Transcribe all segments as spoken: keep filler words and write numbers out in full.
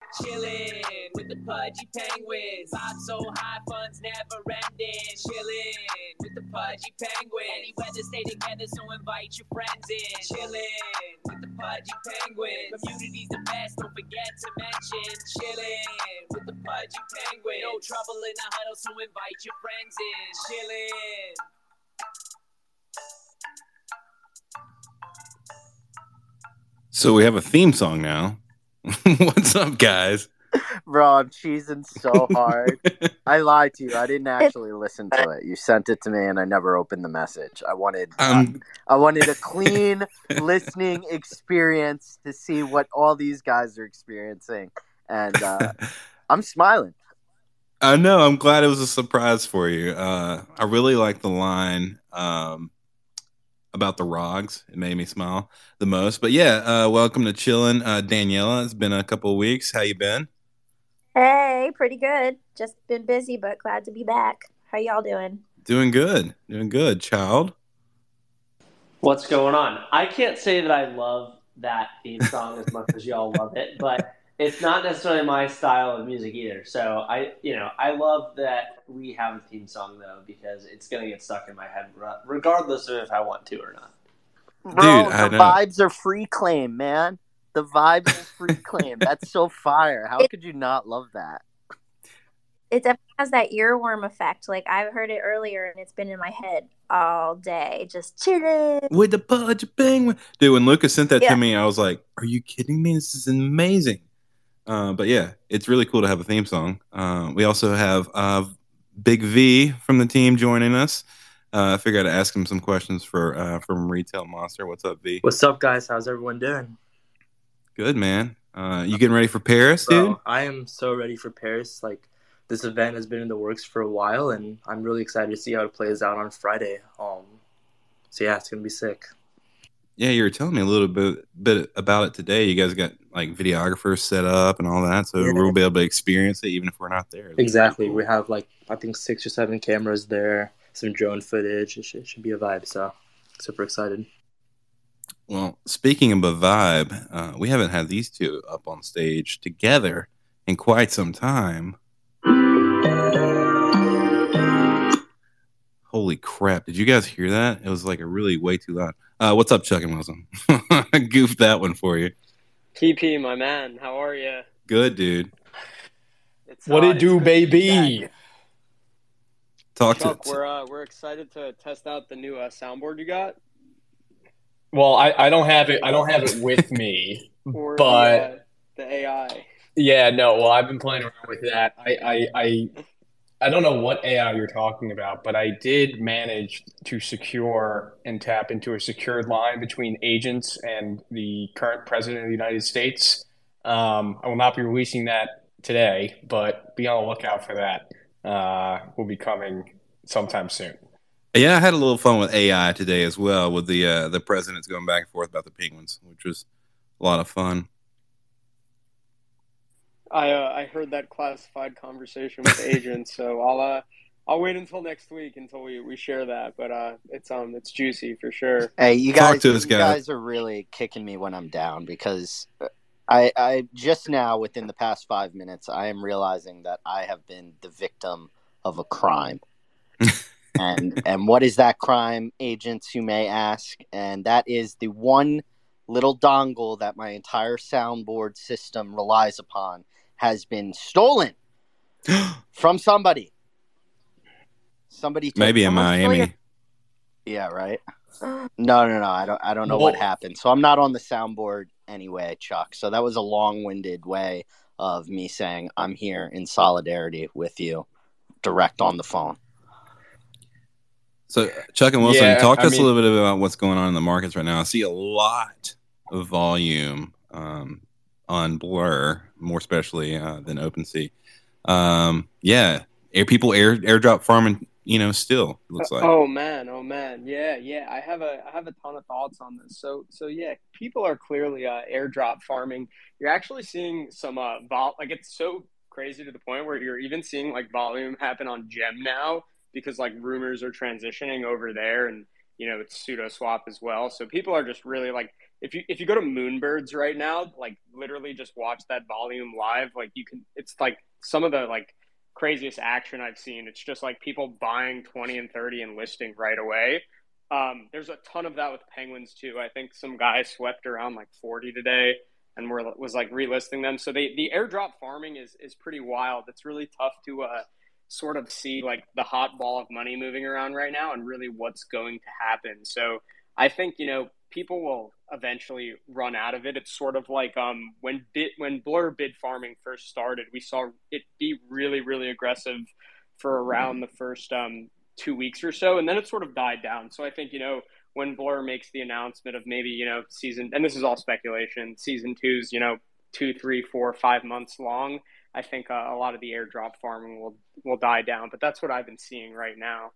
Chillin' with the pudgy penguins. Vibe so high, fun's never ending. Chillin' with the pudgy penguins. Any weather, stay together, so invite your friends in. Chillin' with the pudgy penguins. Community's the best, don't forget to mention. Chillin' with the pudgy penguins. No trouble in the huddle, so invite your friends in. Chillin'. So we have a theme song now. What's up, guys? Bro, I'm cheesing so hard. I lied to you. I didn't actually listen to it. You sent it to me, and I never opened the message. I wanted, Um, uh, I wanted a clean listening experience to see what all these guys are experiencing, and uh, I'm smiling. I know. I'm glad it was a surprise for you. Uh, I really like the line um, about the Rogs. It made me smile the most. But yeah, uh, welcome to Chillin', uh, Daniela. It's been a couple of weeks. How you been? Hey, pretty good. Just been busy, but glad to be back. How y'all doing? Doing good. Doing good, child. What's going on? I can't say that I love that theme song as much as y'all love it, but it's not necessarily my style of music either. So I, you know, I love that we have a theme song though, because it's gonna get stuck in my head regardless of if I want to or not. Bro, Dude, I the know. vibes are free claim, man. The vibes are free claim. That's so fire. How could you not love that? It definitely has that earworm effect. Like, I've heard it earlier, and it's been in my head all day, just chilling. With the pudgy penguin. Dude, when Lucas sent that Yeah. to me, I was like, are you kidding me? This is amazing. Uh, but yeah, it's really cool to have a theme song. Uh, we also have uh, Big V from the team joining us. Uh, I figured I'd ask him some questions for uh, from Retail Monster. What's up, V? What's up, guys? How's everyone doing? Good, man. Uh, you getting ready for Paris, Bro, dude? I am so ready for Paris. Like, this event has been in the works for a while, and I'm really excited to see how it plays out on Friday. Um, so yeah, it's gonna be sick. Yeah, you were telling me a little bit bit about it today. You guys got like videographers set up and all that, so Yeah. we'll be able to experience it even if we're not there. It's Exactly. pretty cool. We have like I think six or seven cameras there, some drone footage. It should, it should be a vibe. So super excited. Well, speaking of a vibe, uh, we haven't had these two up on stage together in quite some time. Holy crap. Did you guys hear that? It was like a really way too loud. Uh, what's up, Chuck and Wilson? I goofed that one for you. T P, my man, how are you? Good, dude. It's, What uh, it do, it's good to be baby? back. Talk Chuck, to we're uh, we're excited to test out the new uh, soundboard you got. Well, I, I don't have it. I don't have it with me, Or but the, uh, the A I. yeah, no. Well, I've been playing around with that. I, I, I, I don't know what A I you're talking about, but I did manage to secure and tap into a secured line between agents and the current president of the United States. Um, I will not be releasing that today, but be on the lookout for that. Uh, will be coming sometime soon. Yeah, I had a little fun with A I today as well, with the uh, the presidents going back and forth about the Penguins, which was a lot of fun. I uh, I heard that classified conversation with agents, so I'll uh I'll wait until next week until we, we share that. But uh, it's um it's juicy for sure. Hey, you Talk guys, to you us, guys. guys are really kicking me when I'm down because I, I just now, within the past five minutes, I am realizing that I have been the victim of a crime. and and what is that crime, agents, you may ask? And that is the one little dongle that my entire soundboard system relies upon has been stolen from somebody. Somebody took Maybe in Someone stole Miami. your- Yeah, right. No, no, no. I don't. I don't know what Well- happened. So I'm not on the soundboard anyway, Chuck. So that was a long-winded way of me saying I'm here in solidarity with you, direct on the phone. So, Chuck and Wilson, Yeah, talk to I us mean- a little bit about what's going on in the markets right now. I see a lot of volume um, on Blur, more especially uh, than OpenSea. Um, yeah, air, people air airdrop farming, you know, still it looks like. Oh man, oh man, yeah, yeah. I have a I have a ton of thoughts on this. So so yeah, people are clearly uh, airdrop farming. You're actually seeing some uh vol like it's so crazy to the point where you're even seeing like volume happen on Gem now because like rumors are transitioning over there, and you know it's pseudo swap as well. So people are just really like if you if you go to Moonbirds right now, like literally just watch that volume live, like you can, it's like some of the like craziest action I've seen. It's just like people buying twenty and thirty and listing right away. Um, there's a ton of that with Penguins too. I think some guy swept around like forty today and were, was like relisting them. So they, the airdrop farming is, is pretty wild. It's really tough to uh, sort of see like the hot ball of money moving around right now and really what's going to happen. So I think, you know, people will eventually run out of it. It's sort of like um, when bit, when Blur bid farming first started, we saw it be really, really aggressive for around the first um, two weeks or so. And then it sort of died down. So I think, you know, when Blur makes the announcement of maybe, you know, season, and this is all speculation, season two's, you know, two, three, four, five months long, I think uh, a lot of the airdrop farming will, will die down. But that's what I've been seeing right now.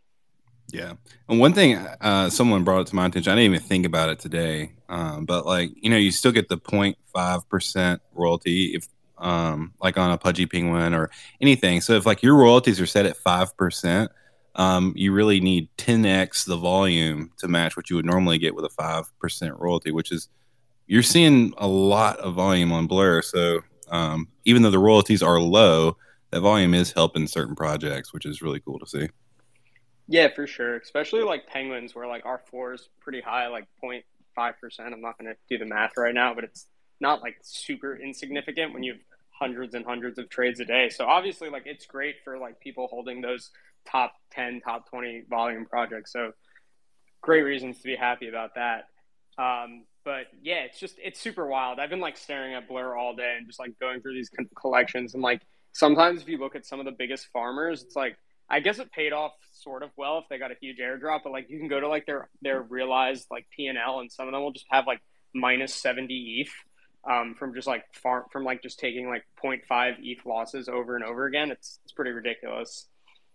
Yeah. And one thing, uh, someone brought it to my attention. I didn't even think about it today. Um, but like, you know, you still get the zero point five percent royalty if, um, like on a Pudgy Penguin or anything. So if like your royalties are set at five percent, um, you really need ten x the volume to match what you would normally get with a five percent royalty, which is, you're seeing a lot of volume on Blur. So, um, even though the royalties are low, that volume is helping certain projects, which is really cool to see. Yeah, for sure. Especially like Penguins, where like our floor is pretty high, like zero point five percent. I'm not going to do the math right now, but it's not like super insignificant when you have hundreds and hundreds of trades a day. So obviously, like it's great for like people holding those top ten, top twenty volume projects. So great reasons to be happy about that. Um, but yeah, it's just, it's super wild. I've been like staring at Blur all day and just like going through these collections. And like sometimes if you look at some of the biggest farmers, it's like, I guess it paid off sort of well if they got a huge airdrop, but like you can go to like their their realized like P and L, and some of them will just have like minus seventy E T H um, from just like farm from like just taking like zero point five E T H losses over and over again. It's it's pretty ridiculous.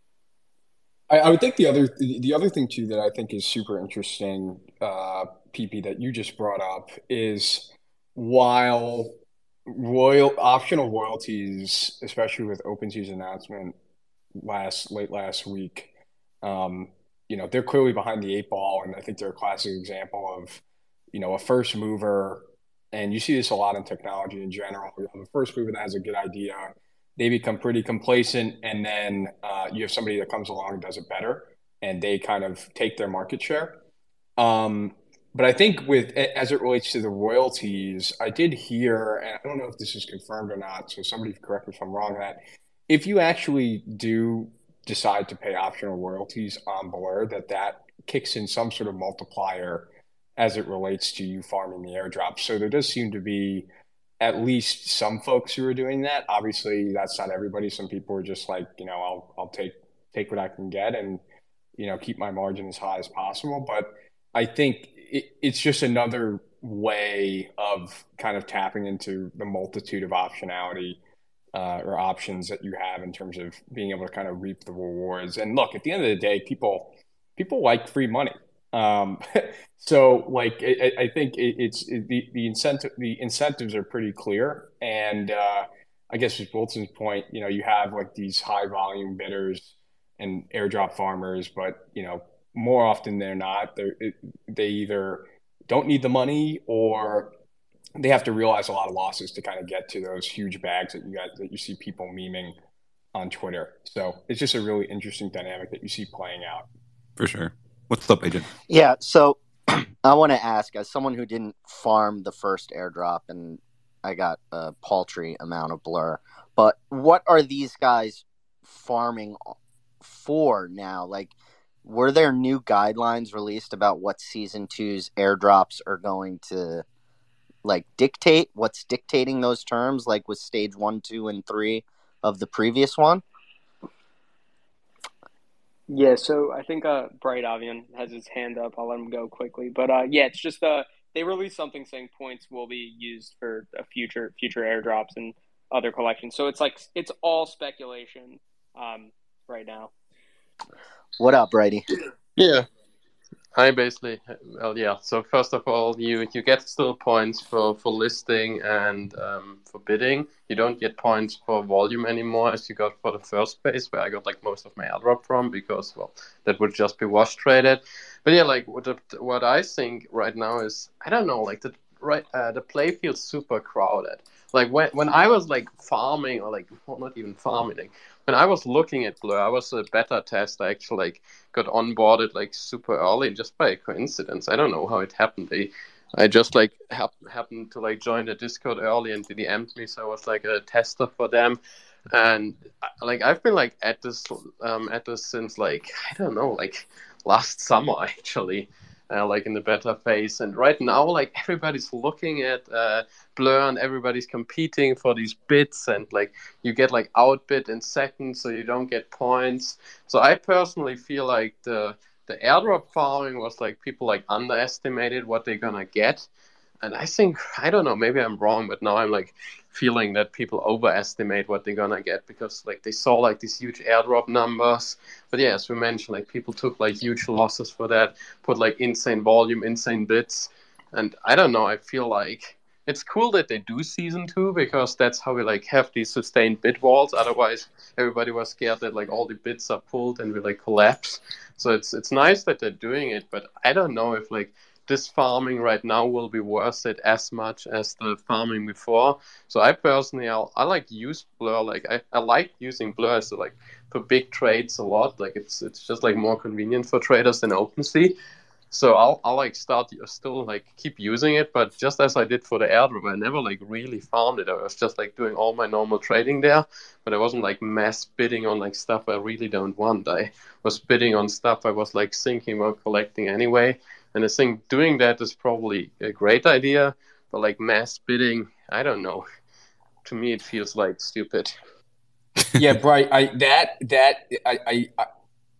I, I would think the other the other thing too that I think is super interesting, uh, P P, that you just brought up is while royal optional royalties, especially with OpenSea's announcement last late last week, um, you know, they're clearly behind the eight ball, and I think they're a classic example of, you know, a first mover. And you see this a lot in technology in general. You have a first mover that has a good idea, they become pretty complacent, and then uh, you have somebody that comes along and does it better, and they kind of take their market share. Um, but I think with as it relates to the royalties, I did hear, and I don't know if this is confirmed or not, so somebody correct me if I'm wrong, that if you actually do decide to pay optional royalties on Blur, that that kicks in some sort of multiplier as it relates to you farming the airdrop. So there does seem to be at least some folks who are doing that. Obviously, that's not everybody. Some people are just like, you know, I'll I'll take take what I can get and, you know, keep my margin as high as possible. But I think it, it's just another way of kind of tapping into the multitude of optionality Uh, or options that you have in terms of being able to kind of reap the rewards. And look, at the end of the day, people people like free money. Um, so, like, I, I think it, it's it, the the incentive the incentives are pretty clear. And uh, I guess with Wilson's point, you know, you have like these high volume bidders and airdrop farmers, but you know, more often than not, they they either don't need the money or they have to realize a lot of losses to kind of get to those huge bags that you got that you see people memeing on Twitter. So it's just a really interesting dynamic that you see playing out. For sure. What's up, Agent? Yeah. So I want to ask, as someone who didn't farm the first airdrop, and I got a paltry amount of Blur, but what are these guys farming for now? Like, were there new guidelines released about what season two's airdrops are going to like dictate? What's dictating those terms, like with stage one, two, and three of the previous one? Yeah, so I think uh, Bright Avian has his hand up. I'll let him go quickly, but uh, yeah, it's just uh, they released something saying points will be used for a future future airdrops and other collections. So it's like it's all speculation um, right now. What up, Brady? Yeah. I basically, well, yeah. So first of all, you, you get still points for, for listing and um, for bidding. You don't get points for volume anymore as you got for the first phase, where I got like most of my airdrop from, because, well, that would just be wash traded. But yeah, like what the, what I think right now is, I don't know, like the right uh, the play feels super crowded. Like when when I was like farming, or like, well, not even farming, like, when I was looking at Blur, I was a beta test. I actually like got onboarded like super early just by coincidence. I don't know how it happened. They, I just like hap- happened to like join the Discord early, and they D M'd me, so I was like a tester for them. And like I've been like at this um at this since like, I don't know, like last summer actually. Uh, like in the beta phase, and right now like everybody's looking at uh, Blur, and everybody's competing for these bits, and like you get like outbid in seconds, so you don't get points. So I personally feel like the the airdrop farming was like people like underestimated what they're gonna get, and I think, I don't know, maybe I'm wrong, but now I'm like feeling that people overestimate what they're gonna get, because like they saw like these huge airdrop numbers. But yeah, as we mentioned, like people took like huge losses for that, put like insane volume, insane bits. And I don't know, I feel like it's cool that they do season two, because that's how we like have these sustained bid walls. Otherwise everybody was scared that like all the bits are pulled and we like collapse. So it's it's nice that they're doing it, but I don't know if like this farming right now will be worth it as much as the farming before. So I personally, I'll, I like use Blur. Like I, I like using Blur as like for big trades a lot. Like it's it's just like more convenient for traders than OpenSea. So I'll I'll like start still like keep using it, but just as I did for the airdrop, I never like really farmed it. I was just like doing all my normal trading there, but I wasn't like mass bidding on like stuff I really don't want. I was bidding on stuff I was like thinking about collecting anyway. And I think doing that is probably a great idea, but like mass bidding, I don't know. To me, it feels like stupid. Yeah, Bright. I that that I I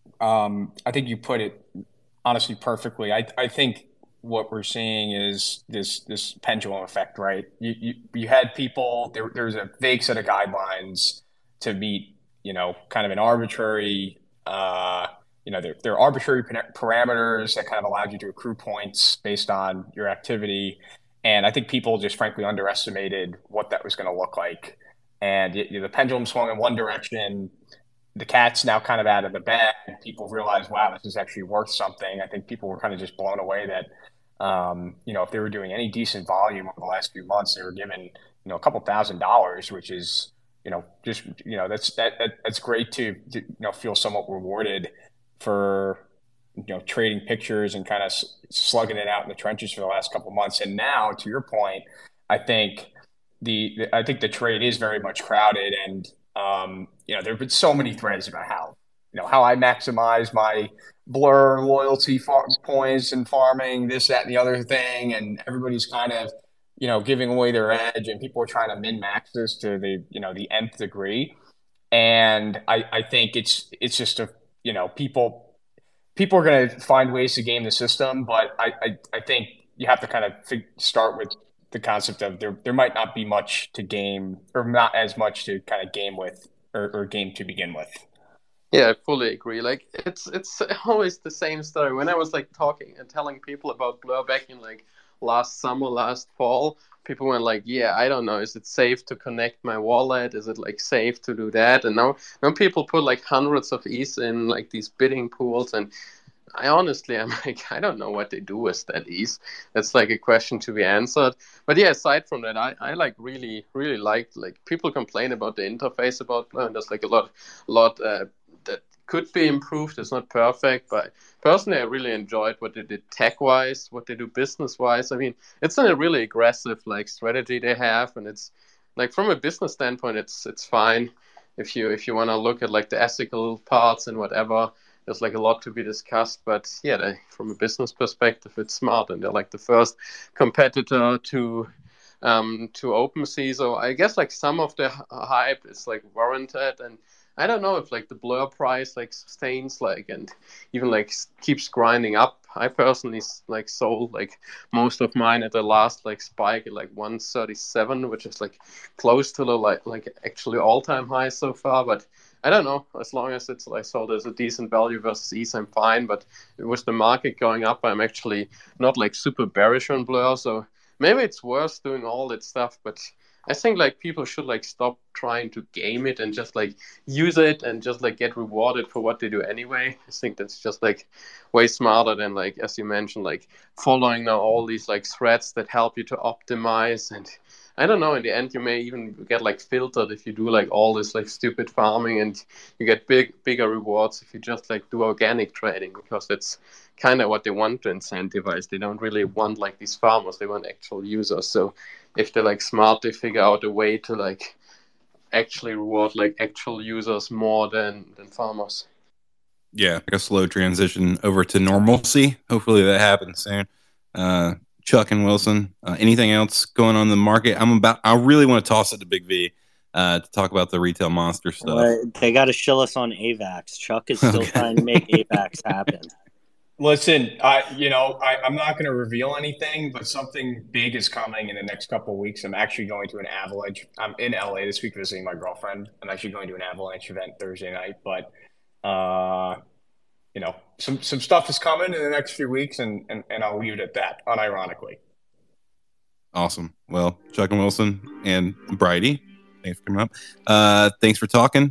um I think you put it honestly perfectly. I I think what we're seeing is this this pendulum effect, right? You you, you had people there. There's a vague set of guidelines to meet, you know, kind of an arbitrary. Uh, You know, there, there are arbitrary parameters that kind of allowed you to accrue points based on your activity. And I think people just frankly underestimated what that was going to look like. And it, you know, the pendulum swung in one direction. The cat's now kind of out of the bag. People realize, wow, this is actually worth something. I think people were kind of just blown away that, um, you know, if they were doing any decent volume over the last few months, they were given, you know, a couple thousand dollars, which is, you know, just, you know, that's, that, that that's great to, to, you know, feel somewhat rewarded for, you know, trading pictures and kind of slugging it out in the trenches for the last couple of months. And now, to your point, I think the, the I think the trade is very much crowded, and um, you know, there have been so many threads about how, you know, how I maximize my Blur loyalty far- points and farming this, that, and the other thing, and everybody's kind of, you know, giving away their edge, and people are trying to min max this to the, you know, the nth degree. And I I think it's it's just a, you know, people people are going to find ways to game the system, but I, I, I think you have to kind of fig- start with the concept of there there might not be much to game, or not as much to kind of game with, or, or game to begin with. Yeah, I fully agree. Like it's it's always the same story. When I was like talking and telling people about Blur back in like last summer, last fall, people were like, yeah, I don't know, is it safe to connect my wallet? Is it like safe to do that? And now, now people put like hundreds of E T H in like these bidding pools, and I honestly, I'm like, I don't know what they do with that E T H. That's like a question to be answered. But yeah, aside from that, I, I like really, really liked, like people complain about the interface about Blur, and there's like a lot, lot uh, that could be improved. It's not perfect, but personally, I really enjoyed what they did tech-wise, what they do business-wise. I mean, it's a really aggressive like strategy they have, and it's like from a business standpoint, it's it's fine. If you if you want to look at like the ethical parts and whatever, there's like a lot to be discussed. But yeah, they, from a business perspective, it's smart, and they're like the first competitor to um, to OpenSea. So I guess like some of the hype is like warranted, and I don't know if like the Blur price like sustains like and even like keeps grinding up. I personally like sold like most of mine at the last like spike at like one thirty-seven, which is like close to the like like actually all time high so far. But I don't know. As long as it's like sold as a decent value versus E T H, I'm fine. But with the market going up, I'm actually not like super bearish on Blur. So maybe it's worth doing all that stuff. But I think like people should like stop trying to game it and just like use it and just like get rewarded for what they do anyway. I think that's just like way smarter than like, as you mentioned, like following now all these like threads that help you to optimize. And I don't know, in the end you may even get like filtered if you do like all this like stupid farming, and you get big bigger rewards if you just like do organic trading, because that's kind of what they want to incentivize. They don't really want like these farmers, they want actual users. So if they're like smart, they figure out a way to like actually reward like actual users more than than farmers. Yeah, like a slow transition over to normalcy. Hopefully that happens soon. Uh, Chuck and Wilson, uh, anything else going on in the market? I'm about. I really want to toss it to Big V uh, to talk about the retail monster stuff. Well, they got to shill us on AVAX. Chuck is still Okay. trying to make AVAX happen. Listen, I you know I, I'm not going to reveal anything, but something big is coming in the next couple of weeks. I'm actually going to an Avalanche. I'm in L A this week visiting my girlfriend. I'm actually going to an Avalanche event Thursday night, but uh, you know some some stuff is coming in the next few weeks, and and, and I'll leave it at that. Unironically. Awesome. Well, Chuck and Wilson and Bridie, thanks for coming up. Uh, thanks for talking.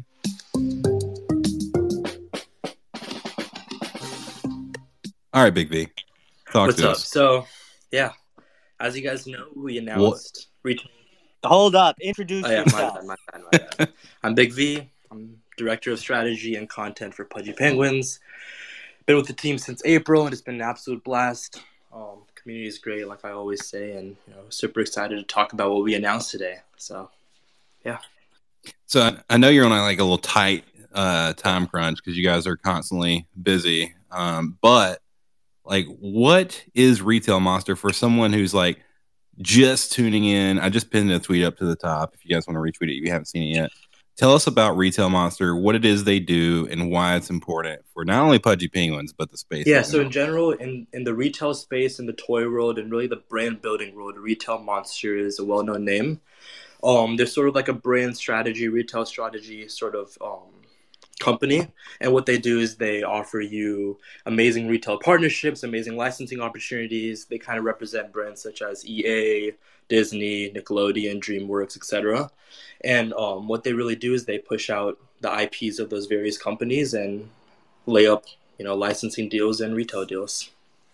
All right, Big V. Talk What's to up? us. So, yeah, as you guys know, we announced retail. Hold up. Introduce Oh, yeah, my yourself. bad, my bad, my bad. I'm Big V. I'm Director of Strategy and Content for Pudgy Penguins. Been with the team since April, and it's been an absolute blast. Um, the community is great, like I always say, and you know, super excited to talk about what we announced today. So, yeah. So I, I know you're on a, like a little tight uh, time crunch because you guys are constantly busy. Um, but like, what is Retail Monster for someone who's like just tuning in? I just pinned a tweet up to the top. If you guys want to retweet it, if you haven't seen it yet, tell us about Retail Monster, what it is they do, and why it's important for not only Pudgy Penguins but the space. Yeah, so in general, in, in the retail space, in the toy world, and really the brand building world, Retail Monster is a well-known name. Um, they're sort of like a brand strategy, retail strategy sort of um, company. And what they do is they offer you amazing retail partnerships, amazing licensing opportunities. They kind of represent brands such as E A, Disney, Nickelodeon, DreamWorks, et cetera. And um, what they really do is they push out the I Ps of those various companies and lay up, you know, licensing deals and retail deals.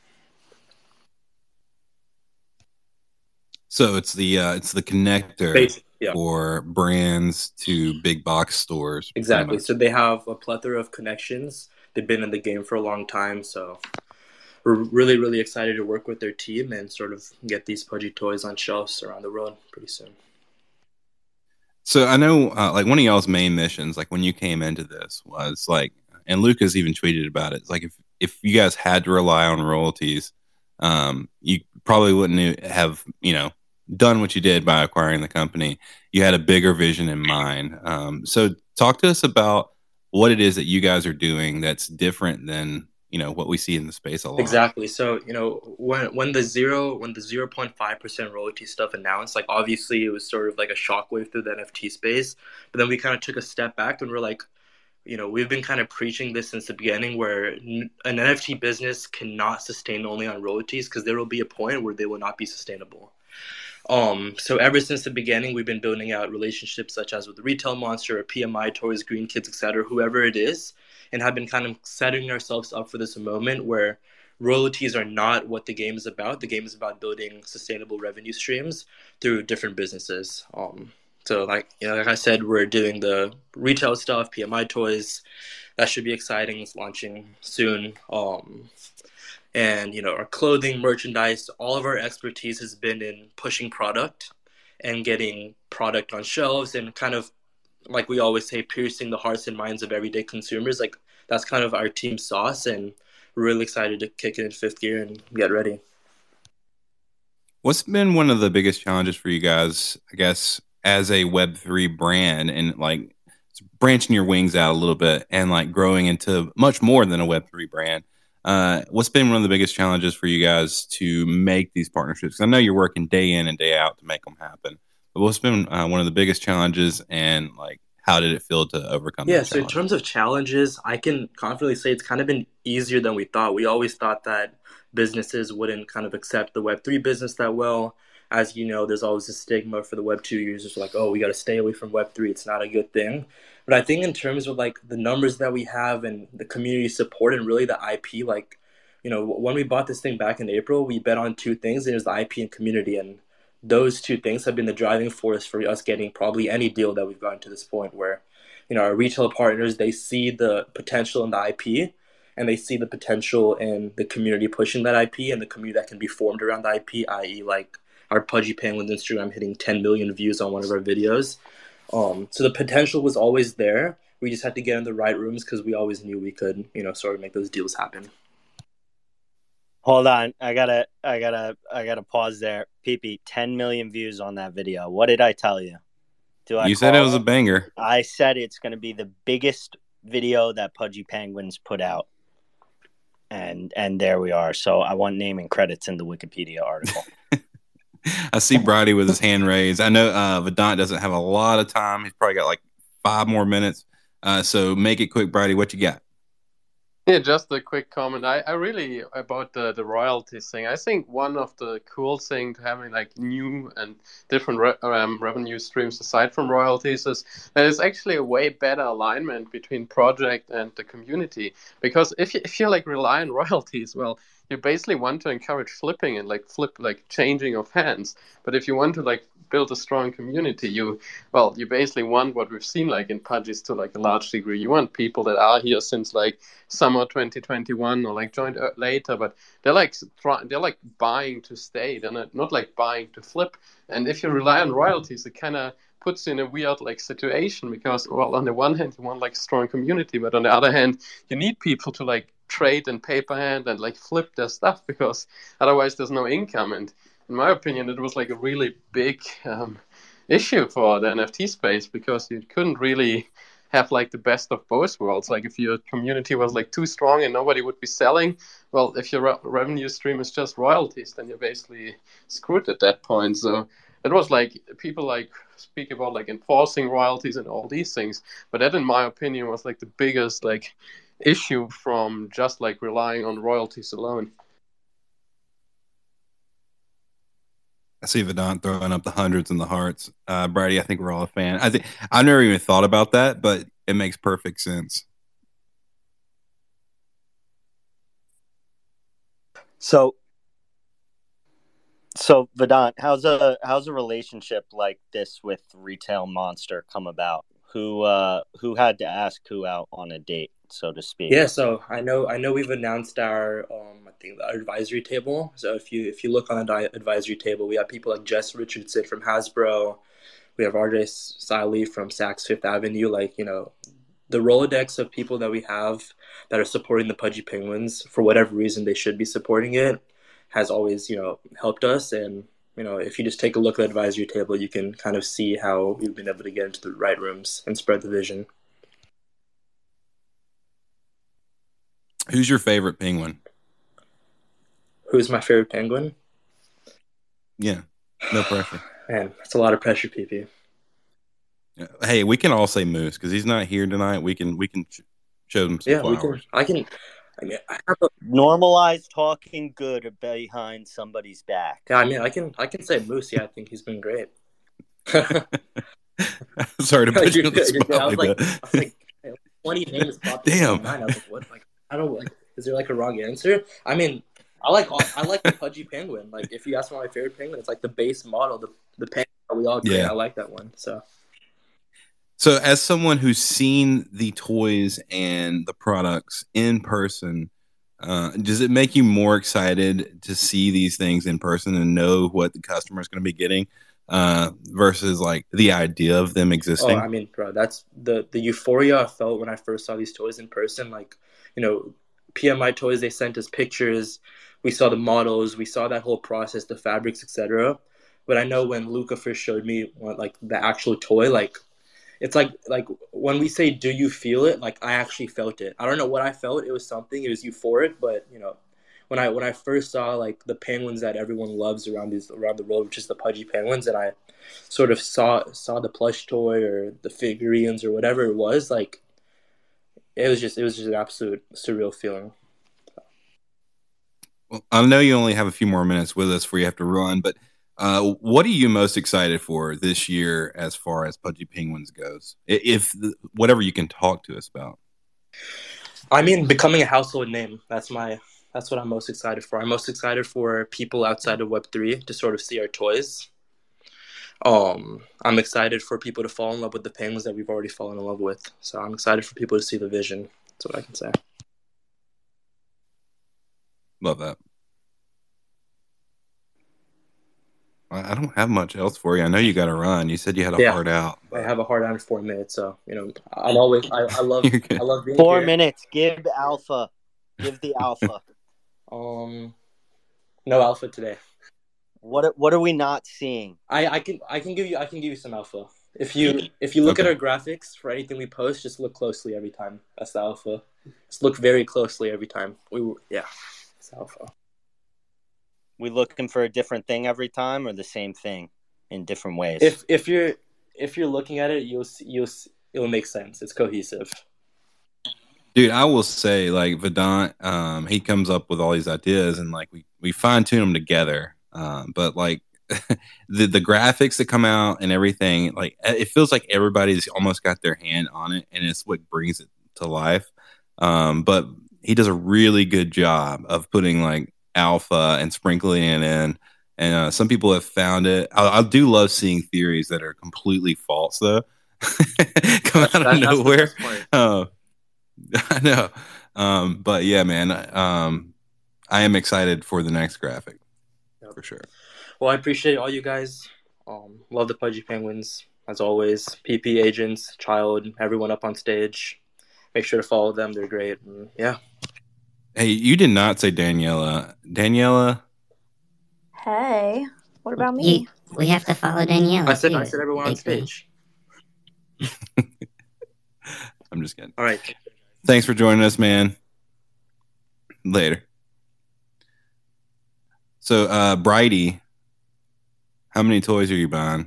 So it's the uh, it's the connector Basic, yeah. for brands to big box stores. pretty Exactly. much. So they have a plethora of connections. They've been in the game for a long time. So we're really, really excited to work with their team and sort of get these Pudgy toys on shelves around the world pretty soon. So I know, uh, like one of y'all's main missions, like when you came into this, was like, and Lucas even tweeted about it. It's like if if you guys had to rely on royalties, um, you probably wouldn't have, you know, done what you did by acquiring the company. You had a bigger vision in mind. Um, so talk to us about what it is that you guys are doing that's different than, you know, what we see in the space a lot. Exactly. So, you know, when when the zero when the zero point five percent royalty stuff announced, like obviously it was sort of like a shockwave through the N F T space. But then we kind of took a step back and we're like, you know, we've been kind of preaching this since the beginning, where an N F T business cannot sustain only on royalties, because there will be a point where they will not be sustainable. Um, so ever since the beginning, we've been building out relationships such as with Retail Monster or P M I Toys, Green Kids, et cetera, whoever it is, and have been kind of setting ourselves up for this moment where royalties are not what the game is about. The game is about building sustainable revenue streams through different businesses. Um, so like, you know, like I said, we're doing the retail stuff, P M I Toys. That should be exciting. It's launching soon. Um, and, you know, our clothing, merchandise, all of our expertise has been in pushing product and getting product on shelves and kind of, like we always say, piercing the hearts and minds of everyday consumers. Like, that's kind of our team sauce, and we're really excited to kick it in fifth gear and get ready. What's been one of the biggest challenges for you guys, I guess, as a Web three brand, and like branching your wings out a little bit and like growing into much more than a Web three brand? Uh, what's been one of the biggest challenges for you guys to make these partnerships? I know you're working day in and day out to make them happen, but what's been uh, one of the biggest challenges, and like how did it feel to overcome Yeah, that so in challenge? terms of challenges, I can confidently say it's kind of been easier than we thought. We always thought that businesses wouldn't kind of accept the Web three business that well. As you know, there's always a stigma for the Web two users, like, oh, we got to stay away from Web three. It's not a good thing. But I think in terms of like the numbers that we have and the community support and really the I P, like, you know, when we bought this thing back in April, we bet on two things. It was the I P and community. And those two things have been the driving force for us getting probably any deal that we've gotten to this point where, you know, our retail partners, they see the potential in the I P and they see the potential in the community pushing that I P and the community that can be formed around the I P, that is like our Pudgy Penguins Instagram hitting ten million views on one of our videos. Um, so the potential was always there. We just had to get in the right rooms because we always knew we could, you know, sort of make those deals happen. Hold on, I gotta, I gotta, I gotta pause there. P P, ten million views on that video. What did I tell you? Do I You said it call was a banger. I said it's going to be the biggest video that Pudgy Penguins put out, and and there we are. So I want name and credits in the Wikipedia article. I see Brady with his hand raised. I know uh, Vedant doesn't have a lot of time. He's probably got like five more minutes. Uh, so make it quick, Brady. What you got? Yeah, just a quick comment. I, I really, about the, the royalties thing, I think one of the cool things to having like new and different re- um, revenue streams aside from royalties is that it's actually a way better alignment between project and the community. Because if you, if you like rely on royalties, well, you basically want to encourage flipping and like flip, like changing of hands. But if you want to like build a strong community, you, well, you basically want what we've seen like in Pudgies to like a large degree. You want people that are here since like summer twenty twenty-one or like joined later, but they're like try, they're like buying to stay. They're not, not like buying to flip. And if you rely on royalties, it kind of puts you in a weird like situation because, well, on the one hand you want like strong community, but on the other hand you need people to like trade and paper hand and like flip their stuff because otherwise there's no income. And in my opinion, it was like a really big um, issue for the N F T space because you couldn't really have like the best of both worlds. Like if your community was like too strong and nobody would be selling, well, if your re- revenue stream is just royalties, then you're basically screwed at that point. So it was like people like speak about like enforcing royalties and all these things, but that in my opinion was like the biggest like issue from just like relying on royalties alone. I see Vedant throwing up the hundreds and the hearts. Uh, Brady, I think we're all a fan. I think I've never even thought about that, but it makes perfect sense. So, so Vedant, how's a how's a relationship like this with Retail Monster come about? Who uh, who had to ask who out on a date, so to speak? Yeah, so I know I know we've announced our um I think our advisory table. So if you if you look on the di- advisory table, we have people like Jess Richardson from Hasbro, we have R J Siley from Saks Fifth Avenue. Like, you know, the Rolodex of people that we have that are supporting the Pudgy Penguins for whatever reason they should be supporting it has always, you know, helped us. And you know, if you just take a look at the advisory table, you can kind of see how we've been able to get into the right rooms and spread the vision. Who's your favorite penguin? Who's my favorite penguin? Yeah, no pressure. Man, that's a lot of pressure, P P. Hey, we can all say Moose because he's not here tonight. We can we can sh- show him some Yeah, we flowers. can. I can. I mean, I have a, Normalize talking good behind somebody's back. yeah, I mean, I can. I can say Moose. Yeah, I think he's been great. Sorry to put you You're on the good, you're good. I spot was like like, that. I was like, twenty names popped into Damn. my mind. I was like, what? Like, I don't like. Is there like a wrong answer? I mean, I like all, I like the Pudgy Penguin. Like, if you ask me my favorite penguin, it's like the base model, the the penguin that we all agree. Yeah. I like that one. So. So, as someone who's seen the toys and the products in person, uh, does it make you more excited to see these things in person and know what the customer is going to be getting uh, versus like the idea of them existing? Oh, I mean, bro, that's the the euphoria I felt when I first saw these toys in person. Like, you know, P M I Toys, they sent us pictures. We saw the models. We saw that whole process, the fabrics, et cetera. But I know when Luca first showed me what, like the actual toy, like. It's like like when we say, do you feel it? Like, I actually felt it. I don't know what I felt. It was something. It was euphoric. But, you know, when I when I first saw like the penguins that everyone loves around these around the world, which is the pudgy penguins, and I sort of saw saw the plush toy or the figurines or whatever it was, like it was just it was just an absolute surreal feeling. Well, I know you only have a few more minutes with us before you have to run, but uh, what are you most excited for this year as far as Pudgy Penguins goes? If whatever you can talk to us about. I mean, becoming a household name. That's my. That's what I'm most excited for. I'm most excited for people outside of Web three to sort of see our toys. Um, I'm excited for people to fall in love with the penguins that we've already fallen in love with. So I'm excited for people to see the vision. That's what I can say. Love that. I don't have much else for you. I know you got to run. You said you had a yeah, hard out. But... I have a hard out in four minutes. So, you know, I'm always, I, I love, I love being Four here. minutes. Give alpha. Give the alpha. um, no alpha today. What What are we not seeing? I, I can I can give you I can give you some alpha. If you if you look okay. at our graphics for anything we post, just look closely every time. That's the alpha. Just look very closely every time. We yeah, it's alpha. We looking for a different thing every time, or the same thing in different ways? If if you're if you're looking at it, you'll you'll it'll make sense. It's cohesive. Dude, I will say, like Vedant, um, he comes up with all these ideas, and like we we fine tune them together. Um, but like the the graphics that come out and everything, like it feels like everybody's almost got their hand on it, and it's what brings it to life. Um, but he does a really good job of putting like alpha and sprinkling it in. And uh, some people have found it. I, I do love seeing theories that are completely false, though, come out of nowhere. Uh, I know, um, but yeah, man, um, I am excited for the next graphic. For sure. Well, I appreciate all you guys. Um, love the Pudgy Penguins, as always. P P agents, Child, everyone up on stage. Make sure to follow them. They're great. And yeah. Hey, you did not say Daniela. Daniela? Hey, what about me? You, we have to follow Daniela. I said, too. I said everyone on stage. I'm just kidding. All right. Thanks for joining us, man. Later. So, uh, Brighty, how many toys are you buying?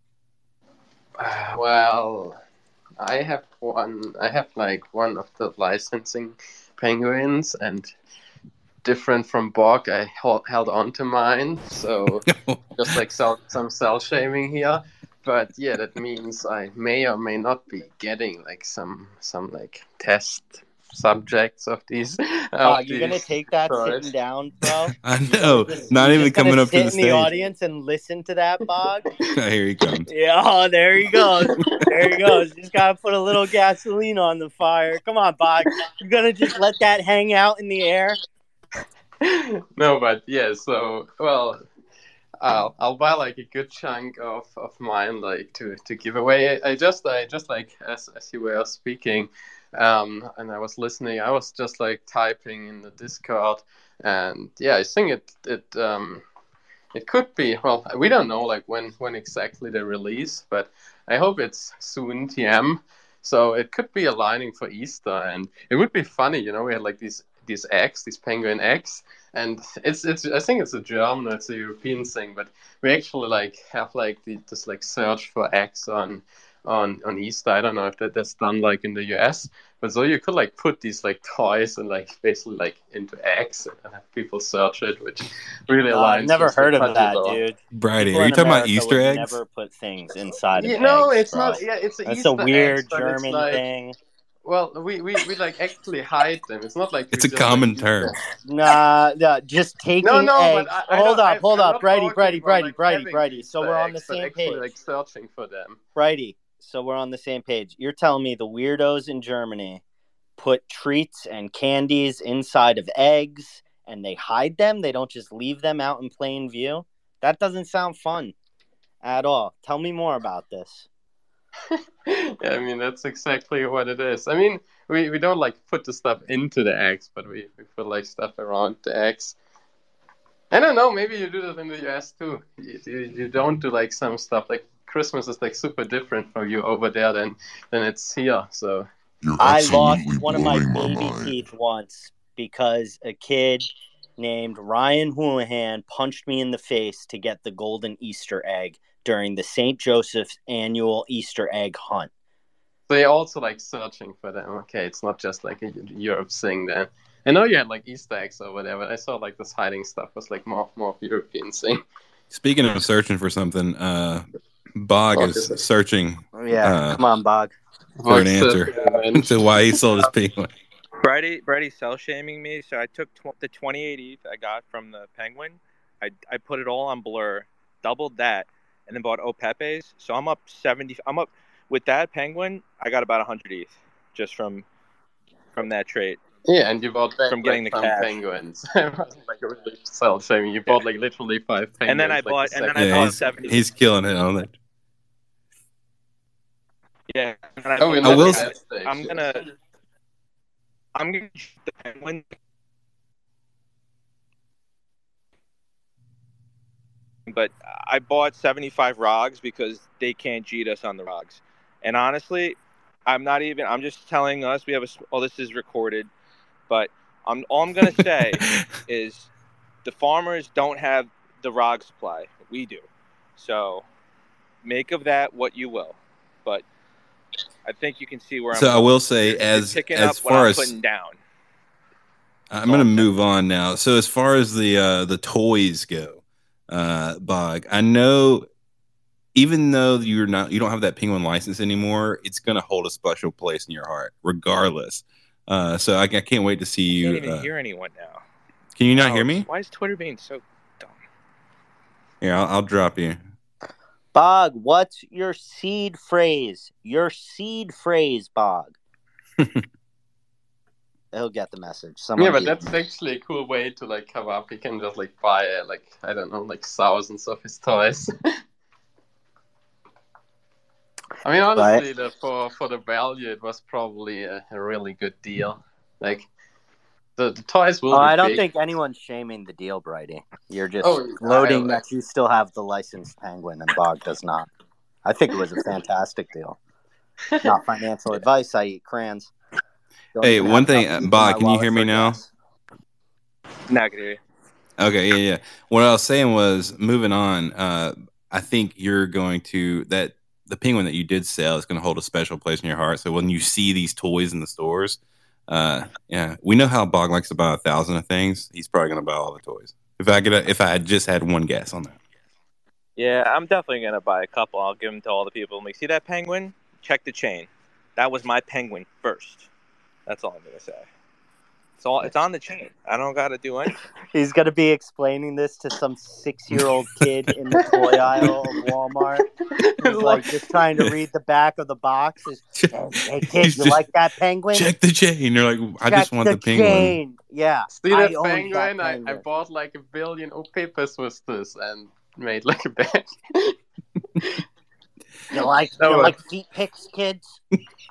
Uh, well, I have one. I have like one of the licensing penguins, and different from Borg, I held, held on to mine. So, just like so, some cell shaming here. But yeah, that means I may or may not be getting like some some like test subjects of these. Oh, of you're these gonna take that toys. sitting down, bro? I know, just, not even coming up to sit the in stage. the audience and listen to that, Bog. Here he comes. Yeah, oh, there he goes. There he goes. Just gotta put a little gasoline on the fire. Come on, Bog. You're gonna just let that hang out in the air? No, but yeah. So well. I'll I'll buy like a good chunk of, of mine like to, to give away. I, I just I just like as as you were speaking, um, and I was listening. I was just like typing in the Discord, and yeah, I think it it um it could be. Well, we don't know like when when exactly they release, but I hope it's soon. T M. So it could be aligning for Easter, and it would be funny. You know, we had like these these eggs, these penguin eggs. And it's it's I think it's a German, it's a European thing, but we actually like have like the, this like search for eggs on on on Easter. I don't know if that, that's done like in the U S, but so you could like put these like toys and like basically like into eggs and have people search it, which really uh, aligns. I've never heard of that, law. dude. Brady, are you talking about Easter eggs? Never put things inside of yeah, no, eggs, it's bro. not. Yeah, it's a that's Easter a weird eggs, German like, thing. Well, we, we, we like actually hide them. It's not like it's a common like, term. Nah, nah, just taking no, no, eggs. But I, I hold up, hold I'm up, Brady, Brady, Brady, like Brady, Brady. So we're on the eggs, same actually, page. Like searching for them, Brady. So we're on the same page. You're telling me the weirdos in Germany put treats and candies inside of eggs and they hide them? They don't just leave them out in plain view? That doesn't sound fun at all. Tell me more about this. Yeah, I mean, that's exactly what it is. I mean, we, we don't like put the stuff into the eggs, but we, we put like stuff around the eggs. I don't know, maybe you do that in the U S too. You, you, you don't do like some stuff like Christmas is like super different for you over there than, than it's here. So I lost one of my baby teeth once because a kid named Ryan Houlihan punched me in the face to get the golden Easter egg during the Saint Joseph's annual Easter egg hunt. They're also like searching for them. Okay, it's not just like a Europe thing then. I know you had like Easter eggs or whatever. I saw like this hiding stuff was like more more European thing. Speaking of searching for something, uh, Bog Bog is is- searching Yeah, uh, come on, Bog. for an Bog's answer searching. to why he sold his penguin. Brady, Brady cell shaming me. So I took tw- the twenty-eight E T H I got from the Penguin. I, I put it all on Blur, doubled that, and then bought Opepe's. So I'm up seventy. I'm up with that Penguin. I got about one hundred E T H just from from that trade. Yeah, and you bought back From getting like, the some cash. penguins. It wasn't like a really sell shaming. You bought like literally five penguins. And then I like, bought- the and then second- I Yeah, bought he's, seventy. he's killing it on that. Yeah. And I, Oh, we're I not will at s- that stage I'm yet. gonna. I'm gonna shoot the Penguin. But I bought seventy-five Rogs because they can't cheat us on the Rogs. And honestly, I'm not even. I'm just telling us we have a. Oh, this is recorded, but I'm all I'm gonna say is the farmers don't have the Rog supply. We do. So make of that what you will. But I think you can see where I'm. So I going. will say, You're- you're as picking as up what far I'm as putting down. I'm going to move on now. So as far as the uh, the toys go, uh, Bog, I know even though you're not you don't have that Penguin license anymore, it's going to hold a special place in your heart, regardless. Uh, so I, I can't wait to see I you. can't even Uh, hear anyone now. can you not Wow, hear me? Why is Twitter being so dumb? Here, I'll, I'll drop you. Bog, what's your seed phrase? Your seed phrase, Bog. He'll get the message. Someone Yeah, but beat that's him. actually a cool way to like cover up. You can just like buy uh, like I don't know, like thousands of his toys. I mean, honestly, the, for for the value, it was probably a, a really good deal. Like the, the toys will. Oh, be I don't big. think anyone's shaming the deal, Brady. You're just Oh, gloating I- that you still have the licensed Penguin and Bog does not. I think it was a fantastic deal. Not financial advice. I eat crayons. Don't Hey, even one have thing, enough uh, meat in Bog, my can you wallet hear me for now? gas. Now I can hear you. Okay, yeah, yeah. What I was saying was, moving on. Uh, I think you're going to that the Penguin that you did sell is going to hold a special place in your heart. So when you see these toys in the stores, uh, yeah, we know how Bog likes to buy a thousand of things. He's probably going to buy all the toys. If I could, if I had just had one guess on that. Yeah, I'm definitely gonna buy a couple. I'll give them to all the people. I'm like, see that Penguin? Check the chain. That was my Penguin first. That's all I'm gonna say. It's all. It's on the chain. I don't gotta do anything. He's going to be explaining this to some six-year-old kid in the toy aisle of Walmart. He's like just trying to read the back of the box. He's, hey, hey kid, He's you just- like that Penguin? Check the chain. You're like, I Check just want the, Penguin. chain. Yeah, See I that owned penguin? that I, I penguin. bought like a billion O papers with this and made like a bag. You like That you was- like feet pics, kids?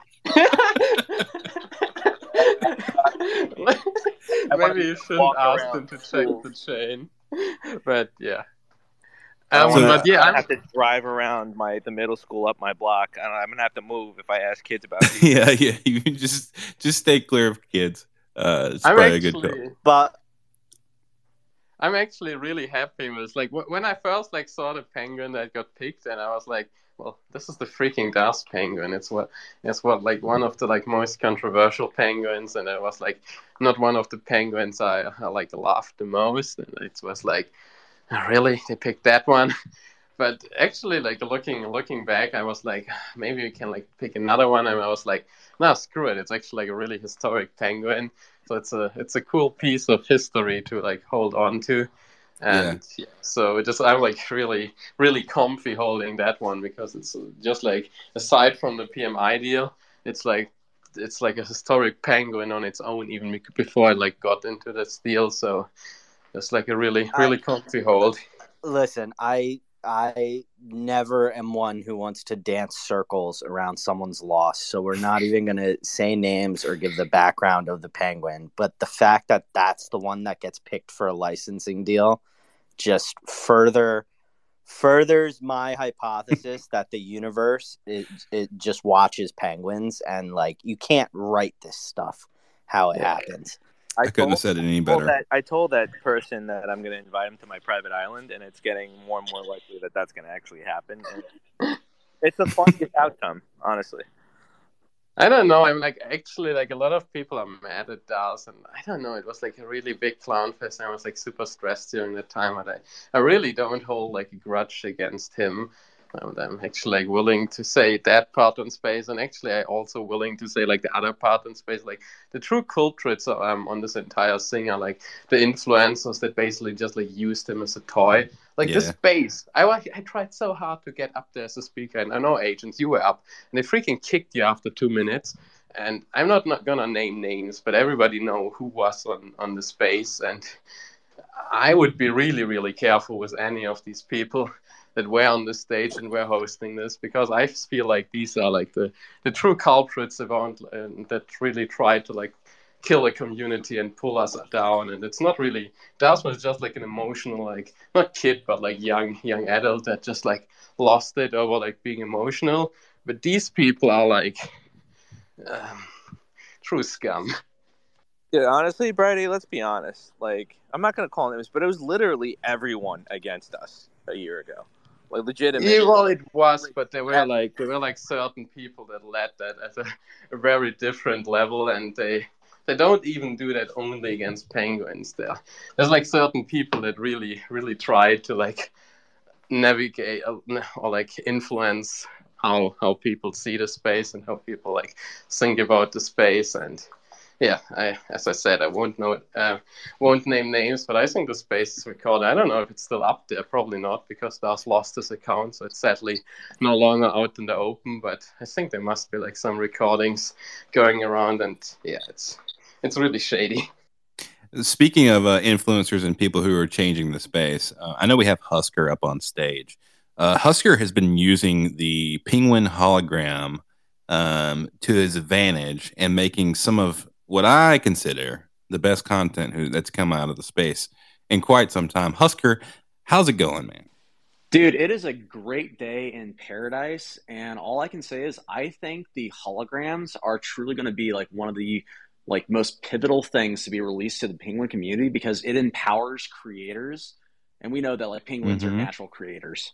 Maybe you shouldn't walk ask around them to check school. the chain. But yeah. I Um, don't wanna- but yeah, I I'm, have to drive around my the middle school up my block. I don't, I'm gonna have to move if I ask kids about it. yeah, yeah. You just just stay clear of kids. Uh, it's I'm probably a good call. actually, But I'm actually really happy with like wh- when I first like saw the penguin that got picked, and I was like, well, this is the freaking Das penguin. It's what it's what like one of the like most controversial penguins, and it was like not one of the penguins I, I like laughed the most, and it was like, oh, really, they picked that one. But actually, like looking looking back, I was like, maybe we can like pick another one, and I was like, no, screw it. It's actually like a really historic penguin, so it's a it's a cool piece of history to like hold on to, and yeah. So it just I'm like really really comfy holding that one because it's just like aside from the P M I deal, it's like it's like a historic penguin on its own even before I like got into this deal. So it's like a really really I, comfy hold. Listen, I. I never am one who wants to dance circles around someone's loss, so we're not even going to say names or give the background of the penguin. But the fact that that's the one that gets picked for a licensing deal just further furthers my hypothesis that the universe it, it just watches penguins and like you can't write this stuff how it Yeah. happens. I couldn't told, have said it any I told better. that I told that person that I'm going to invite him to my private island, and it's getting more and more likely that that's going to actually happen. And it's the funniest outcome, honestly. I don't know. I'm like actually like a lot of people are mad at Dals, and I don't know. It was like a really big clown fest. And I was like super stressed during that time, but I, I really don't hold like a grudge against him. And I'm actually like willing to say that part on Space, and actually I also willing to say like the other part on Space. Like the true culprits um, on this entire thing are like the influencers that basically just like used him as a toy. Like the Yeah. Space, I wa- I tried so hard to get up there as a speaker, and I know Agents, you were up, and they freaking kicked you after two minutes. And I'm not, not gonna name names, but everybody know who was on, on the Space, and I would be really, really careful with any of these people that were on the stage and were hosting this, because I feel like these are like the, the true culprits around, uh, that really try to like kill a community and pull us down. And it's not really, Das was just like an emotional, like not kid, but like young young adult that just like lost it over like being emotional. But these people are like um, true scum. Yeah, honestly, Brady, let's be honest. Like, I'm not going to call names, but it was literally everyone against us a year ago. Like, legitimately. Yeah, well, it was, but there were like there were like certain people that led that at a, a very different level, and they they don't even do that only against penguins. There, there's like certain people that really really try to like navigate uh, or like influence how how people see the space and how people like think about the space. And yeah, I, as I said, I won't know, uh, won't name names, but I think the Space is recorded. I don't know if it's still up there. Probably not, because Das lost his account, so it's sadly no longer out in the open. But I think there must be like some recordings going around, and yeah, it's it's really shady. Speaking of uh, influencers and people who are changing the space, uh, I know we have Husker up on stage. Uh, Husker has been using the Penguin hologram um, to his advantage and making some of what I consider the best content who, that's come out of the space in quite some time. Husker, how's it going, man? Dude, it is a great day in paradise, and all I can say is I think the holograms are truly going to be like one of the like most pivotal things to be released to the Penguin community, because it empowers creators, and we know that like penguins Mhm. are natural creators.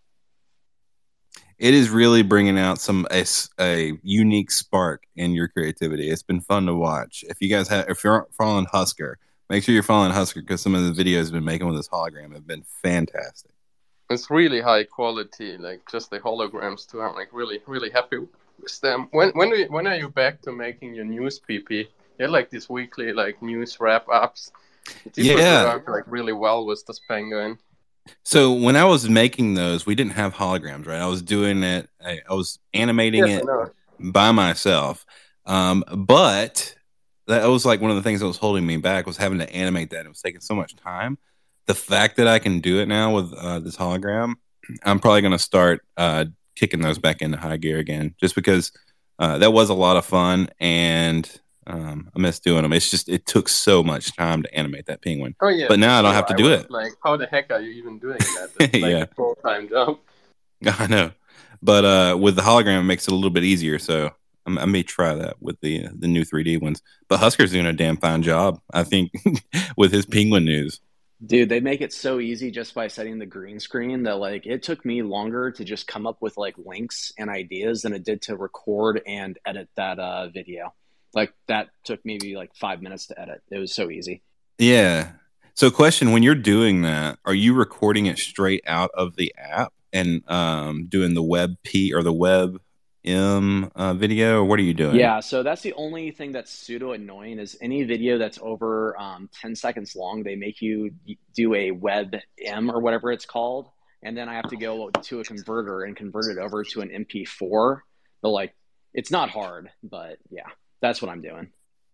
It is really bringing out some a, s- a unique spark in your creativity. It's been fun to watch. If you guys have, if you're following Husker, make sure you're following Husker, because some of the videos he's been making with this hologram have been fantastic. It's really high quality, like just the holograms too. I'm like really really happy with them. When when do you, when are you back to making your news P P? You're like these weekly like news wrap ups. These Yeah. would work like really well with this penguin. So when I was making those, we didn't have holograms, right? I was doing it. I, I was animating Yes, I it know. by myself. Um, but that was like one of the things that was holding me back, was having to animate that. It was taking so much time. The fact that I can do it now with uh, this hologram, I'm probably going to start uh, kicking those back into high gear again, just because uh, that was a lot of fun, and um, I miss doing them. It's just, it took so much time to animate that penguin. Oh yeah. But now for I don't sure. have to I do was it. Like, how the heck are you even doing that? It's like Yeah. a full time job. I know, but uh, with the hologram, it makes it a little bit easier. So I'm, I may try that with the the new three D ones. But Husker's doing a damn fine job, I think, with his penguin news. Dude, they make it so easy just by setting the green screen that like it took me longer to just come up with like links and ideas than it did to record and edit that uh, video. Like that took maybe like five minutes to edit. It was so easy. Yeah. So, question: when you're doing that, are you recording it straight out of the app and um, doing the web P or the web M uh, video, or what are you doing? Yeah, so that's the only thing that's pseudo annoying is any video that's over um, ten seconds long, they make you do a web M or whatever it's called. And then I have to go to a converter and convert it over to an M P four. But like, it's not hard, but yeah, that's what I'm doing.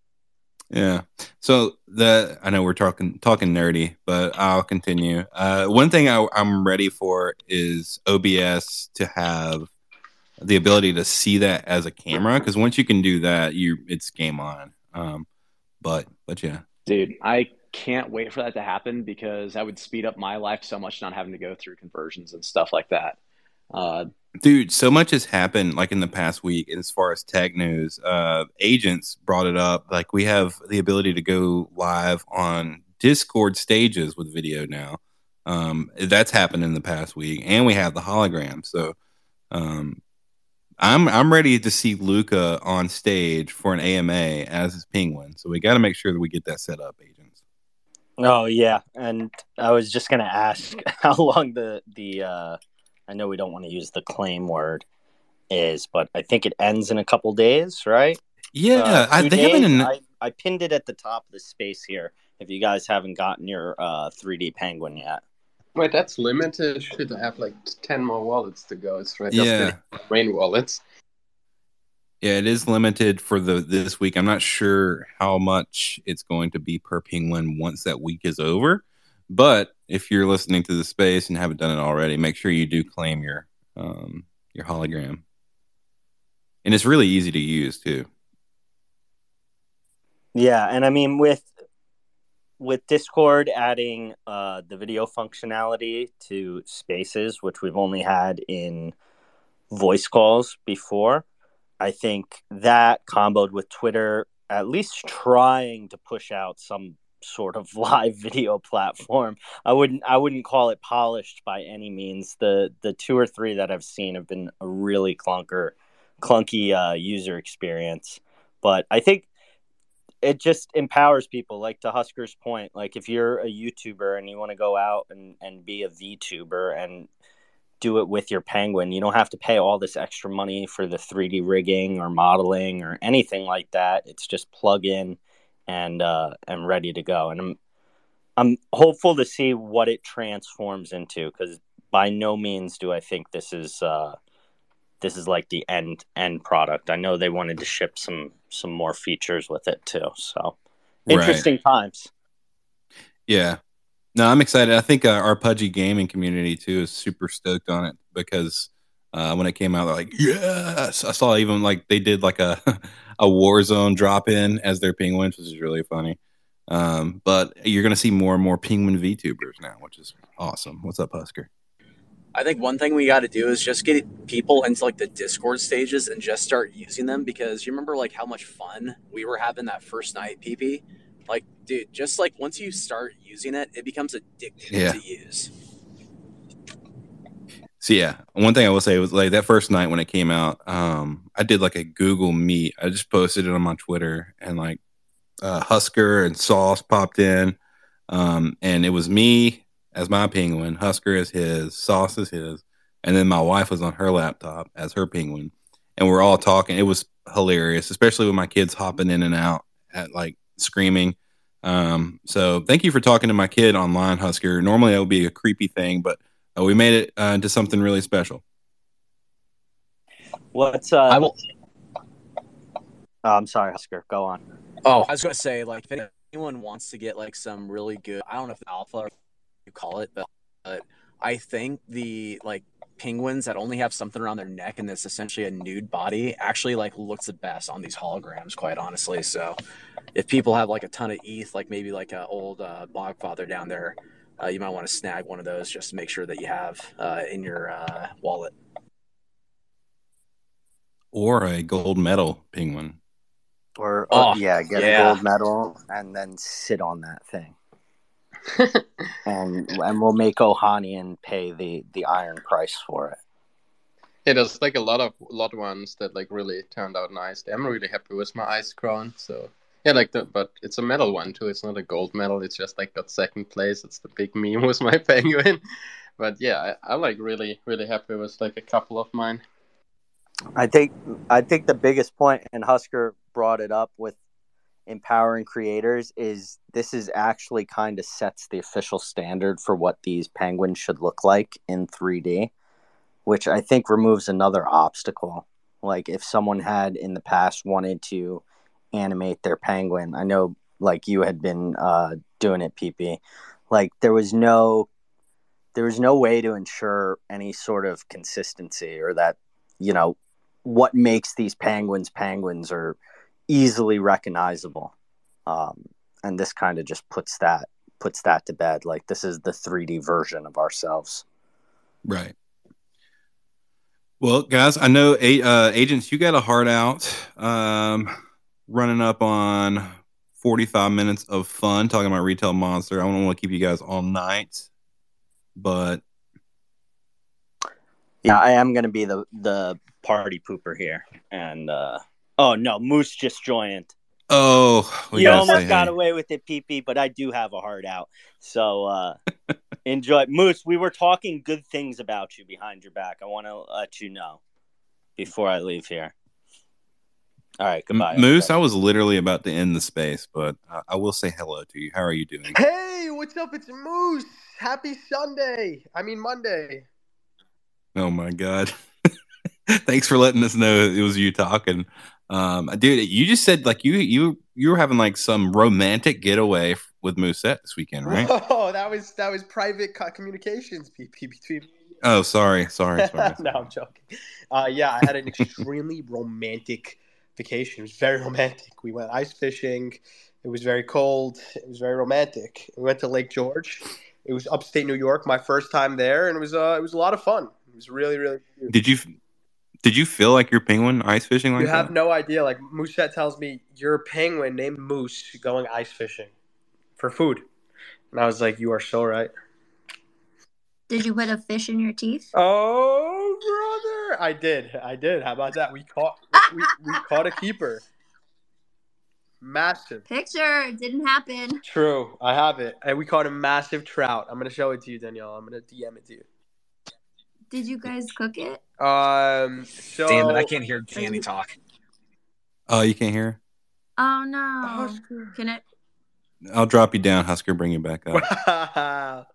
Yeah. So the I know we're talking talking nerdy, but I'll continue. Uh, one thing I, I'm ready for is O B S to have the ability to see that as a camera, because once you can do that, you it's game on. Um, but but yeah, Dude, I can't wait for that to happen because that would speed up my life so much not having to go through conversions and stuff like that. Uh, Dude, so much has happened like in the past week as far as tech news. Uh, agents brought it up. Like we have the ability to go live on Discord stages with video now. Um, that's happened in the past week, and we have the hologram. So um, I'm I'm ready to see Luca on stage for an A M A as his penguin. So we got to make sure that we get that set up, agents. Oh yeah, and I was just gonna ask how long the the. Uh... I know we don't want to use the claim word is, but I think it ends in a couple days, right? Yeah, uh, I, they haven't. An- I, I pinned it at the top of the space here. If you guys haven't gotten your uh, three D penguin yet. Wait, that's limited. Should I have like ten more wallets to go? It's right. Yeah, just rain wallets. Yeah, it is limited for the this week. I'm not sure how much it's going to be per penguin once that week is over. But if you're listening to the space and haven't done it already, make sure you do claim your um, your hologram. And it's really easy to use too. Yeah, and I mean with with Discord adding uh, the video functionality to Spaces, which we've only had in voice calls before, I think that comboed with Twitter at least trying to push out some sort of live video platform. I wouldn't I wouldn't call it polished by any means. The the two or three that I've seen have been a really clunker clunky uh, user experience. But I think it just empowers people, like to Husker's point. Like if you're a YouTuber and you want to go out and, and be a VTuber and do it with your penguin, you don't have to pay all this extra money for the three D rigging or modeling or anything like that. It's just plug in and uh and ready to go. And i'm i'm hopeful to see what it transforms into, because by no means do I think this is uh this is like the end end product. I know they wanted to ship some some more features with it too, so interesting Right. times. Yeah, no, I'm excited. I think uh, our Pudgy gaming community too is super stoked on it, because uh, when it came out, they're like, yes. I saw even like they did like a a Warzone drop in as their penguins, which is really funny. Um, but you're gonna see more and more penguin VTubers now, which is awesome. What's up, Husker? I think one thing we got to do is just get people into like the Discord stages and just start using them, because you remember like how much fun we were having that first night, P P. Like, dude, just like once you start using it, it becomes addictive Yeah. to use. So yeah, one thing I will say was like that first night when it came out, um, I did like a Google Meet. I just posted it on my Twitter, and like uh, Husker and Sauce popped in, um, and it was me as my penguin, Husker as his, Sauce as his, and then my wife was on her laptop as her penguin, and we're all talking. It was hilarious, especially with my kids hopping in and out at like screaming. Um, so thank you for talking to my kid online, Husker. Normally that would be a creepy thing, but uh, we made it uh, into something really special. What's uh I will. oh, I'm sorry, Husker, go on. Oh, I was gonna say, like, if anyone wants to get like some really good, I don't know if alpha or you call it, but, but I think the like penguins that only have something around their neck and that's essentially a nude body actually like looks the best on these holograms, quite honestly. So if people have like a ton of E T H, like maybe like an old uh, Bogfather down there, uh, you might want to snag one of those just to make sure that you have uh, in your uh, wallet. Or a gold medal penguin. Or, or Oh, yeah, get yeah. a gold medal and then sit on that thing. and and we'll make Ohanian pay the, the iron price for it. Yeah, there's like a lot of lot ones that like really turned out nice. I'm really happy with my ice crown. So yeah, like the but it's a medal one too. It's not a gold medal. It's just like got second place. It's the big meme with my penguin. But yeah, I, I'm like really really happy with like a couple of mine. I think I think the biggest point, and Husker brought it up with empowering creators, is this is actually kind of sets the official standard for what these penguins should look like in three D, which I think removes another obstacle. Like if someone had in the past wanted to animate their penguin, I know like you had been uh, doing it, P P, like there was no there was no way to ensure any sort of consistency, or that, you know, what makes these penguins penguins are easily recognizable. Um, and this kind of just puts that puts that to bed. Like this is the three D version of ourselves. Right. Well, guys, I know a, uh, agents, you got a heart out, um, running up on forty-five minutes of fun talking about Retail Monster. I don't want to keep you guys all night, but yeah, I am going to be the the party pooper here. And uh, oh no, Moose just joined. Oh, we you gotta almost say got hey. away with it, P P, but I do have a heart out. So uh, enjoy. Moose, we were talking good things about you behind your back. I want to let you know before I leave here. All right, goodbye. M- Moose, I was literally about to end the space, but I, I will say hello to you. How are you doing? Hey, what's up? It's Moose. Happy Sunday. I mean, Monday. Oh, my God. Thanks for letting us know it was you talking. Um, dude, you just said like you you you were having like some romantic getaway with Mooseette this weekend, right? Whoa, that was that was private co- communications, P P, between me. Oh, sorry, sorry, sorry. No, I'm joking. Uh, yeah, I had an extremely romantic vacation. It was very romantic. We went ice fishing. It was very cold. It was very romantic. We went to Lake George. It was upstate New York, my first time there, and it was uh, it was a lot of fun. It was really, really cute. Did you did you feel like you're penguin ice fishing like You have that? no idea. Like Mooseette tells me, you're a penguin named Moose going ice fishing for food, and I was like, you are so right. Did you put a fish in your teeth? Oh, brother! I did. I did. How about that? We caught. We, we caught a keeper. Massive. Picture. It didn't happen. True. I have it, and we caught a massive trout. I'm gonna show it to you, Danielle. I'm gonna D M it to you. Did you guys cook it? Um. So Damn it! I can't hear Danny talk. Oh, you can't hear? Oh no! Can it? I'll drop you down, Husker. Bring you back up. Wow.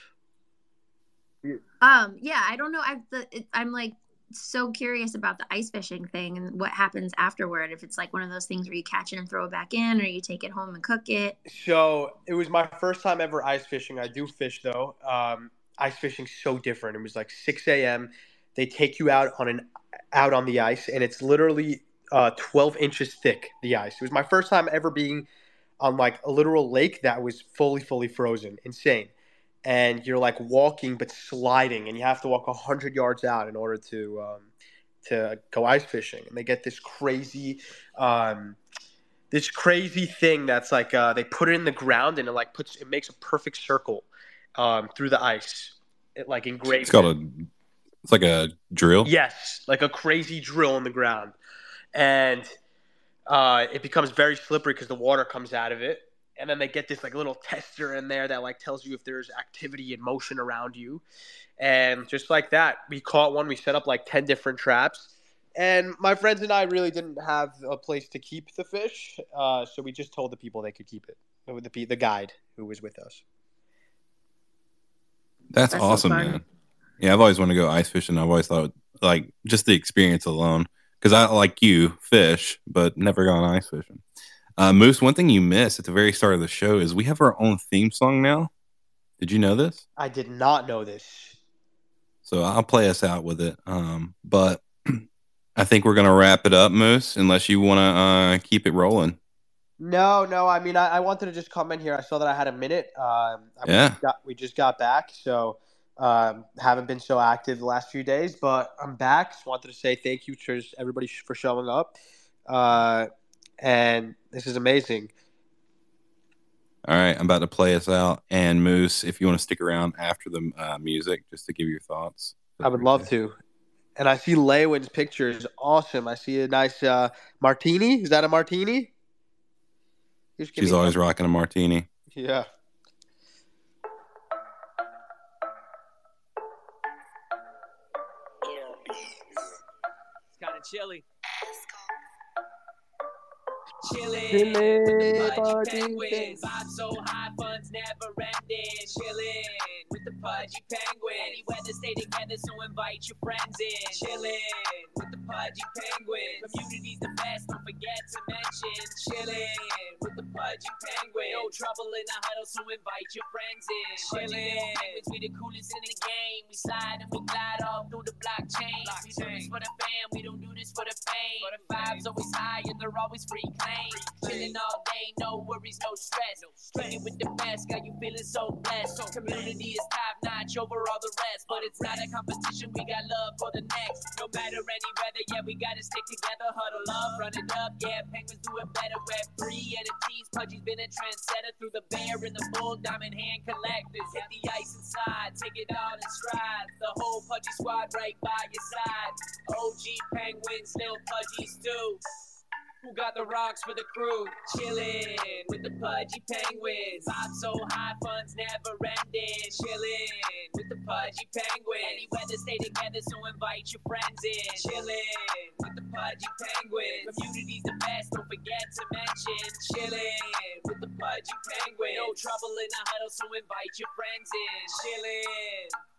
Um. Yeah. I don't know. I've the. It, I'm like so curious about the ice fishing thing and what happens afterward. If it's like one of those things where you catch it and throw it back in, or you take it home and cook it. So it was my first time ever ice fishing. I do fish though. Um. Ice fishing's so different. It was like six a.m. They take you out on an out on the ice, and it's literally uh, twelve inches thick. The ice. It was my first time ever being on like a literal lake that was fully, fully frozen. Insane. And you're like walking but sliding, and you have to walk a hundred yards out in order to um, to go ice fishing. And they get this crazy, um, this crazy thing that's like uh, they put it in the ground, and it like puts it makes a perfect circle um, through the ice. It like engraves. It's called a. It's like a drill. Yes, like a crazy drill in the ground, and uh, it becomes very slippery because the water comes out of it. And then they get this like little tester in there that like tells you if there's activity and motion around you. And just like that, we caught one. We set up like ten different traps. And my friends and I really didn't have a place to keep the fish. Uh, so we just told the people they could keep it. The, the guide who was with us. That's, That's so awesome, fun. man. Yeah, I've always wanted to go ice fishing. I've always thought like just the experience alone. Because I, like you, fish, but never gone ice fishing. Uh, Moose, one thing you missed at the very start of the show is we have our own theme song now. Did you know this? I did not know this. So I'll play us out with it. Um, but I think we're going to wrap it up, Moose, unless you want to uh, keep it rolling. No, no. I mean, I, I wanted to just come in here. I saw that I had a minute. Um, I Yeah. We, got, we just got back, so um, haven't been so active the last few days, but I'm back. Just wanted to say thank you to everybody for showing up. Uh, and this is amazing. All right, I'm about to play us out. And Moose, if you want to stick around after the uh, music, just to give your thoughts. I would love to. And I see Leywin's picture is awesome. I see a nice uh, martini. Is that a martini? Just give She's me always one. rocking a martini. Yeah. It's kind of chilly. Chillin', Chillin', with the pudgy pudgy penguins. Vibe so high, fun's never ending. Chillin' with the pudgy penguins. Any weather, stay together, so invite your friends in. Chillin' with the pudgy penguins. Community's the best, don't forget to mention. Chillin' with the pudgy penguins. No trouble in the huddle, so invite your friends in. Chillin', we the coolest in the game. We slide and we glide all through the blockchain. We do this for the fam, we don't do this for the fame. The vibes always high and they're always free claim. Chillin' all day, no worries, no stress. Straight with the best, got you feeling so blessed. Community is tight. top notch over all the rest. But it's not a competition, we got love for the next. No matter any weather, yeah, we gotta stick together, huddle up, run it up, yeah, Penguins do it better. Web three N F Ts, Pudgy's been a trendsetter through the bear and the bull, diamond hand collectors. Hit the ice inside, take it all in stride. The whole Pudgy squad right by your side. O G Penguins, still Pudgies too. Who got the rocks for the crew? Chillin' with the Pudgy Penguins. Vibe so high, fun's never ending. Chillin' with the Pudgy Penguins. Any weather, stay together, so invite your friends in. Chillin' with the Pudgy Penguins. Community's the best, don't forget to mention. Chillin' with the Pudgy Penguins. No trouble in the huddle, so invite your friends in. Chillin'.